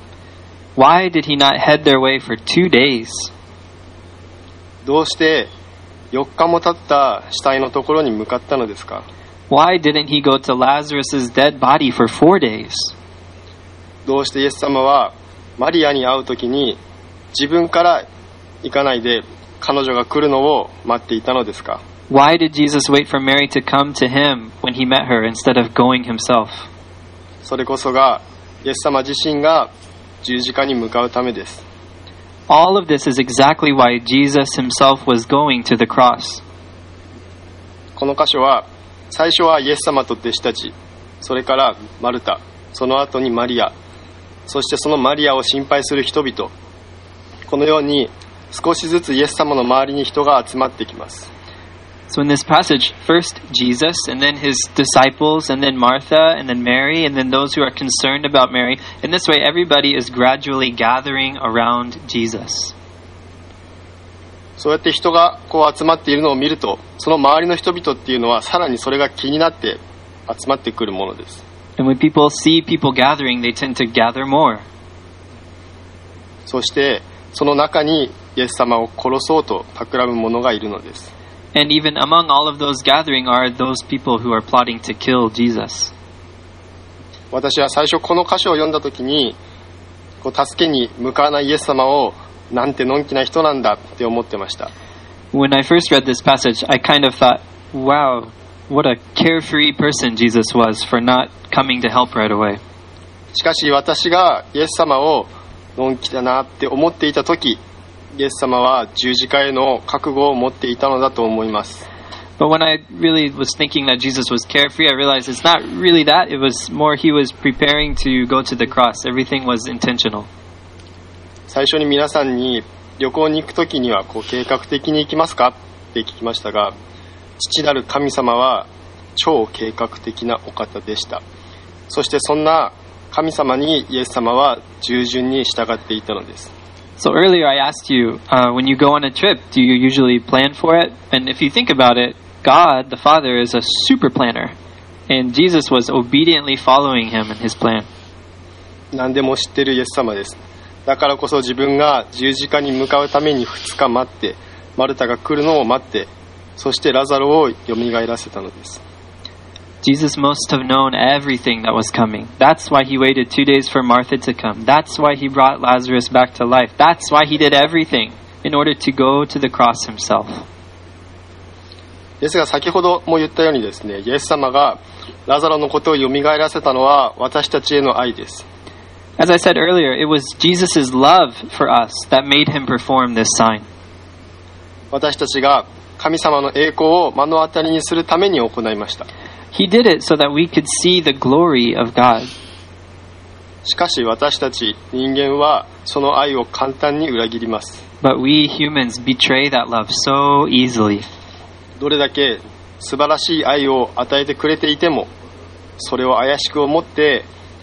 Speaker 4: Why did he not head their way for two days?
Speaker 3: どうしてよっかも経った死体のところに向かったのですか？
Speaker 4: Why didn't he go to Lazarus' dead body for four days?
Speaker 3: どうしてイエス様はマリアに会うときに自分から行かないで彼女が来るのを待っていたのですか？
Speaker 4: Why did Jesus wait for Mary to come to him when he met her instead of going himself?
Speaker 3: それこそがイエス様自身が十字架に向かうためです。
Speaker 4: All of this is exactly why Jesus himself was going to the cross.
Speaker 3: この箇所は最初はイエス様と弟子たち、それからマルタ、その後にマリア、そしてそのマリアを心配する人々、このように少しずつイエス様の周りに人が集まってきます。
Speaker 4: So in this passage, first Jesus, and then his disciples, and then Martha, and then Mary, and then those who are concerned about Mary. In this way, everybody is gradually gathering around Jesus.
Speaker 3: そうやって人がこう集まっているのを見ると、その周りの人々っていうのはさらにそれが気になって集まってくるものです。
Speaker 4: And when people see people gathering, they tend to gather more.
Speaker 3: そしてその中にイエス様を殺そうと企む者がいるのです。
Speaker 4: And even among all of those gathering are those people who are plotting to kill Jesus.
Speaker 3: 私は最初この箇所を読んだときに、こう助けに向かわないイエス様をなんてのんきな人なんだって思ってました。
Speaker 4: When I first read this passage, I kind of thought, wow, what a carefree person Jesus was for not coming to help right away.
Speaker 3: しかし私がイエス様をのんきだなって思っていたとき、イエス様は十字架への覚悟を持っていたのだと思います。
Speaker 4: But when I really was thinking that Jesus was carefree, I realized it's not really that. It was more he was preparing to go to the cross. Everything was intentional.
Speaker 3: 最初に皆さんに旅行に行くときにはこう計画的に行きますかって聞きましたが、父なる神様は超計画的なお方でした。そしてそんな神様にイエス様は従順に従っていたのです。
Speaker 4: So earlier I asked you, uh, when you go on a trip, do you usually plan for it? And if you think about it, God, the Father, is a super planner. And Jesus was obediently following him in his plan.
Speaker 3: 何でも知ってるイエス様です。だからこそ自分が十字架に向かうためにふつか待って、マルタが来るのを待って、そしてラザロをよみがえらせたのです。
Speaker 4: Jesus must have known everything that was coming. That's why he waited two days for Martha to come. That's why he brought Lazarus back to life. That's why he did everything in order to go to the cross himself.
Speaker 3: ですが先ほども言ったようにですね、イエス様がラザロのことをよみがえらせたのは私たちへの愛です。
Speaker 4: As I said earlier, it was Jesus' love for us that made him perform this sign.
Speaker 3: 私たちが神様の栄光を目の当たりにするために行いました。
Speaker 4: He did it so that we could see the glory of God.
Speaker 3: しかし私たち人間はその愛を簡単に裏切ります。
Speaker 4: But we humans betray that love so easily.
Speaker 3: どれだけ素晴らしい愛を与えてくれていても、それを怪しく思って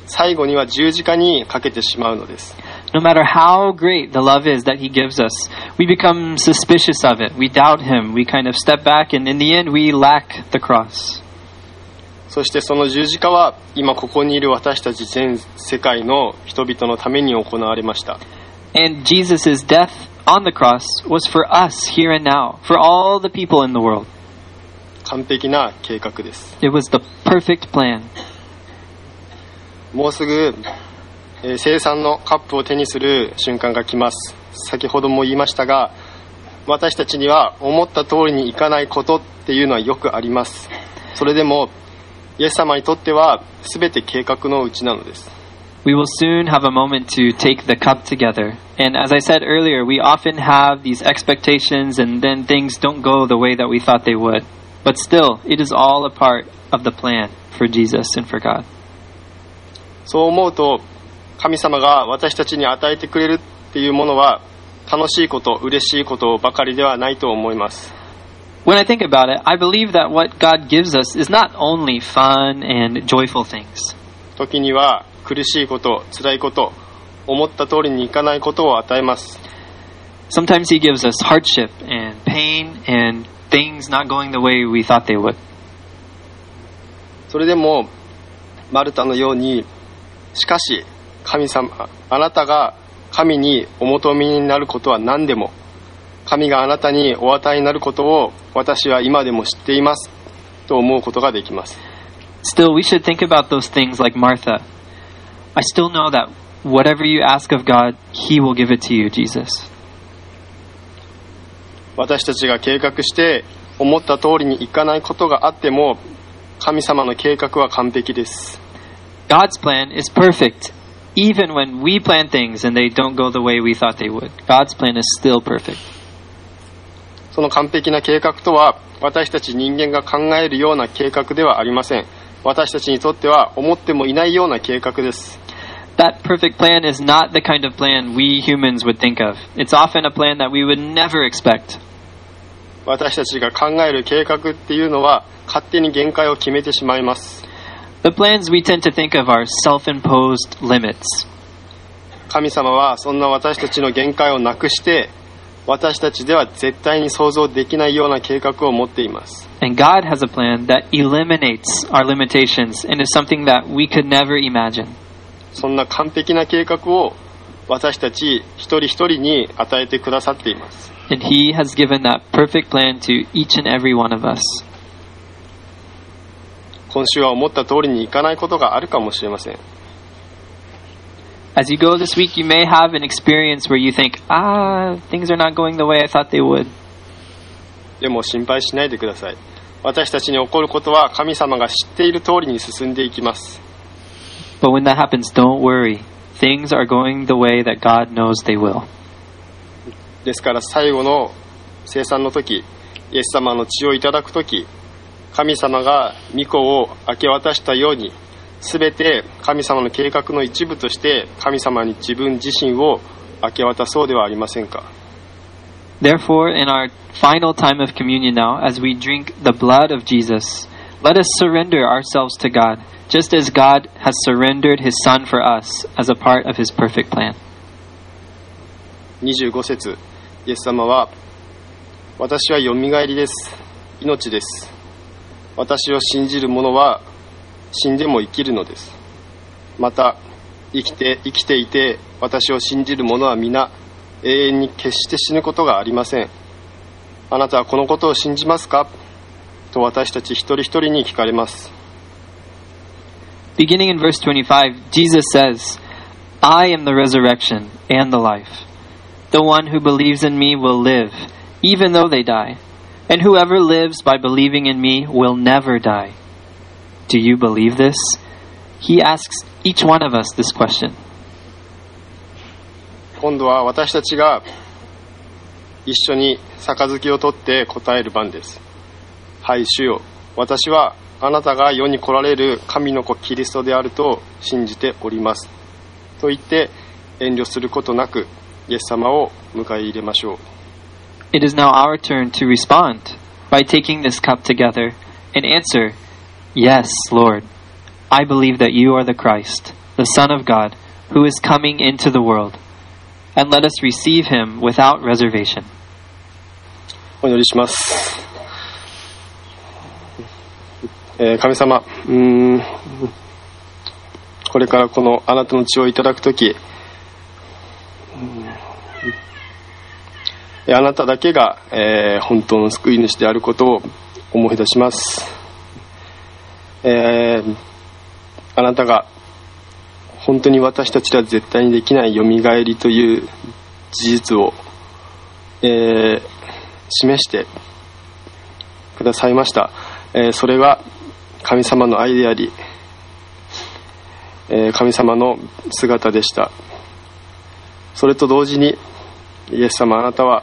Speaker 3: 最後には十字架にかけてしまうのです。
Speaker 4: No matter how great the love is that he gives us, we become suspicious of it. We doubt him. We kind of step back, and in the end, we lack the cross.
Speaker 3: そしてその十字架は今ここにいる私たち全世界の人々のために行われました。
Speaker 4: And Jesus' death on the cross was for us here and now, for all the people in the world.
Speaker 3: 完璧な計画です。
Speaker 4: It was the perfect plan.
Speaker 3: もうすぐえー、聖餐のカップを手にする瞬間が来ます。先ほども言いましたが、私たちには思った通りにいかないことっていうのはよくあります。それでもイエス様にとっては全て計画のうちなのです。
Speaker 4: We will soon have a moment to take the cup together. And as I said earlier, we often have these expectations and then things don't go the way that we thought they would. But still, it is all a part of the plan for Jesus and for God.
Speaker 3: そう思うと、神様が私たちに与えてくれるっていうものは楽しいこと、嬉しいことばかりではないと思います。
Speaker 4: When I think about it, I believe that what God gives us is not only fun and joyful things.
Speaker 3: 時には苦しいこと、辛いこと、思った通りにいかないことを与えます。
Speaker 4: Sometimes He gives us hardship and pain and things not going the way we thought they would.
Speaker 3: それでもマルタのように、しかし神様、あなたが神にお求めになることは何でも、神があなたにお与えになることを私は今でも知っていますと思うことができます。
Speaker 4: Still, we should think about those things like Martha. I still know that whatever you ask of God, He will give it to you, Jesus.
Speaker 3: 私たちが計画して思った通りにいかないことがあっても、神様の計画は完璧です。
Speaker 4: God's plan is perfect.Even when we plan things and they don't go the way we thought they would, God's plan is still perfect.
Speaker 3: その完璧な計画とは、私たち人間が考えるような計画ではありません。私たちにとっては思ってもいないような計画です。
Speaker 4: That perfect plan is not the kind of plan we humans would think of. It's often a plan that we would never expect.
Speaker 3: 私たちが考える計画っていうのは、勝手に限界を決めてしまいます。
Speaker 4: The plans we tend to think of are self-imposed limits.
Speaker 3: 神様はそんな私たちの限界をなくして、私たちでは絶対に想像できないような計画を持っています。
Speaker 4: And God has a plan that eliminates our limitations and is something that we could never imagine.
Speaker 3: そんな完璧な計画を私たち一人一人に与えてくださっています。
Speaker 4: And He has given that perfect plan to each and every one of us.
Speaker 3: 今週は思った通りにいかないことがあるかもしれません。
Speaker 4: As you go this week, you may have an experience where you think, ah, things are not going the way I thought they would.
Speaker 3: でも心配しないでください。私たちに起こることは神様が知っている通りに進んでいきます。
Speaker 4: But when that happens, don't worry. Things are going the way that God knows they will.
Speaker 3: ですから最後の聖餐の時、イエス様の血をいただく時、神様が御子を明け渡したように、すべて神様の計画の一部として神様に自分自身を明け渡そうではありませんか。
Speaker 4: Therefore, in our final time of communion now, as we drink the blood of Jesus, let us surrender ourselves to God, just as God has surrendered His Son for us as a part of His perfect plan.
Speaker 3: にじゅうご節、イエス様は、私はよみがえりです。命です。私を信じる者は死んでも生きるのです。また生きて生きていて私を信じる者は皆永遠に決して死ぬことがありません。あなたはこのことを信じますかと私たち一人一人に聞かれます。
Speaker 4: Beginning in verse twenty-five, Jesus says, I am the resurrection and the life. The one who believes in me will live, even though they die.And whoever lives by believing in me will never die. Do you believe this? He asks each one of us this question.
Speaker 3: 今度は私たちが一緒に杯を取って答える番です。はい、主よ。私はあなたが世に来られる神の子キリストであると信じております。と言って遠慮することなくイエス様を迎え入れましょう。
Speaker 4: It is now our turn to respond by taking this cup together and answer, Yes, Lord, I believe that you are the Christ, the Son of God, who is coming into the world. And let us receive him without reservation.
Speaker 3: お祈りします。えー、神様、うーん、これからこのあなたの血をいただくとき、あなただけが、えー、本当の救い主であることを思い出します。えー、あなたが本当に私たちでは絶対にできないよみがえりという事実を、えー、示してくださいました。えー、それが神様の愛であり、えー、神様の姿でした。それと同時にイエス様、あなたは、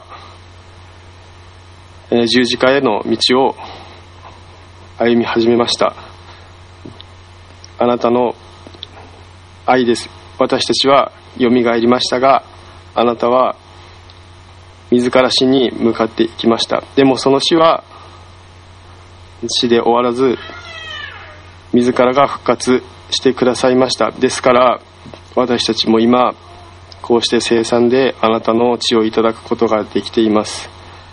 Speaker 3: えー、十字架への道を歩み始めました。あなたの愛です。私たちはよみがえりましたが、あなたは自ら死に向かっていきました。でもその死は死で終わらず、自らが復活してくださいました。ですから私たちも今こうして聖餐であなたの血をいただくことができています。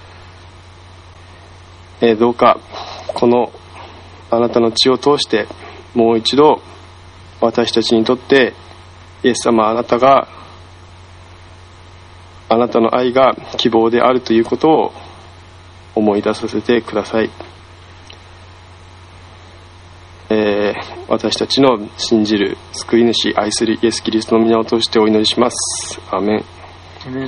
Speaker 3: えー、どうかこのあなたの血を通してもう一度私たちにとってイエス様、あなたがあなたの愛が希望であるということを思い出させてください。えー、私たちの信じる救い主、愛するイエス・キリストの皆を通してお祈りします。アーメン。
Speaker 4: アーメン。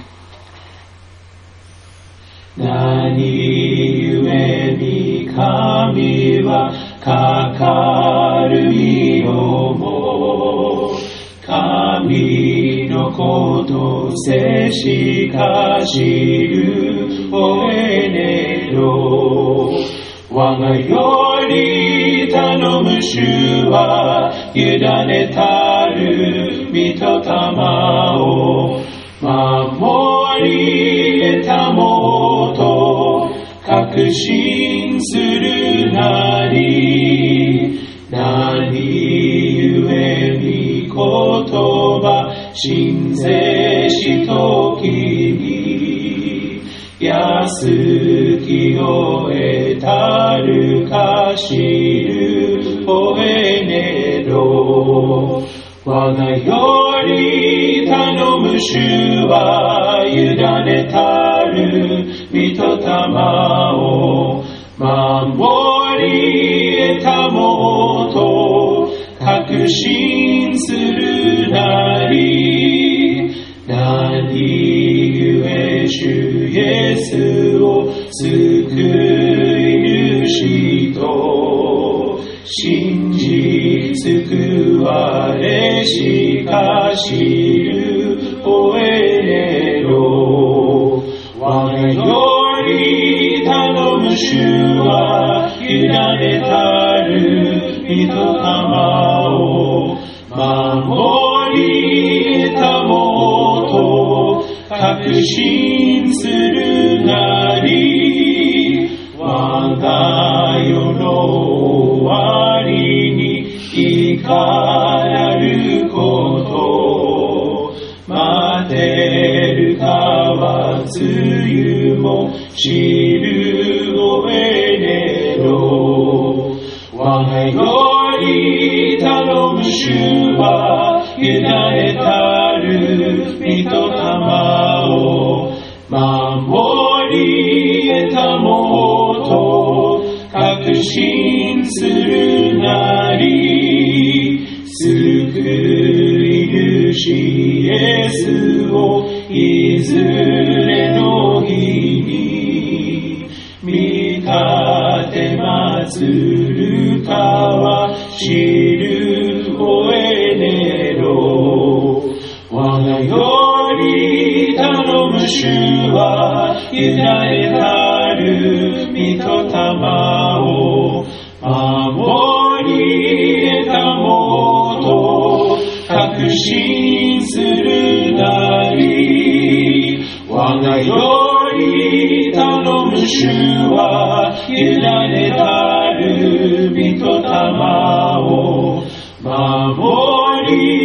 Speaker 5: 何故に神はかかる身をも神のことせしか知るおえねろ。我がより頼む主は委ねたる御霊を守り得たもと確信するなり。何故に言葉信ぜしときに安きを得たるか知るおえねろ。我がより頼む主は委ねたる御霊を守り得たもと確信するなり。何故主イエスを救い主と信じ救われしか知るおえねろ。我がより頼む主は委ねたる御霊を守り得たもと確信するなり。我が世の終わりにいかなること待てるかは梅雨も知るおえねろ。我がより頼む主は委ねたる御霊を守り得たもと確信するなり。救い主イエスをいずれの日に見立て祭るかは知るおえねろ。我がより頼む主は委ねたる御霊を守り得たもと確信するなり。我がより頼む主は委ねたる御霊を守り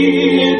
Speaker 5: に